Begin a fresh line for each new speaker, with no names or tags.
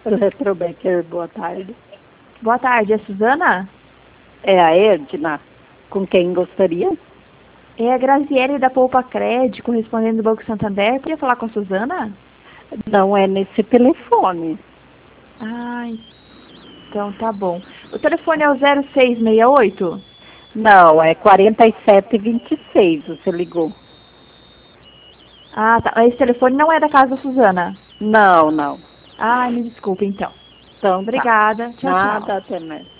Eletrobecker, boa tarde.
Boa tarde, é Suzana?
É a Edna? Com quem gostaria?
É a Graziele da Poupa Cred, correspondente do Banco Santander. Podia falar com a Suzana?
Não é nesse telefone.
Ah, então tá bom. O telefone é o 0668?
Não, é 4726, você ligou.
Ah, tá. Esse telefone não é da casa da Suzana.
Não, não.
Ah, me desculpe então.
Então tá.
Obrigada. Tchau, tchau.
Nada, até mais.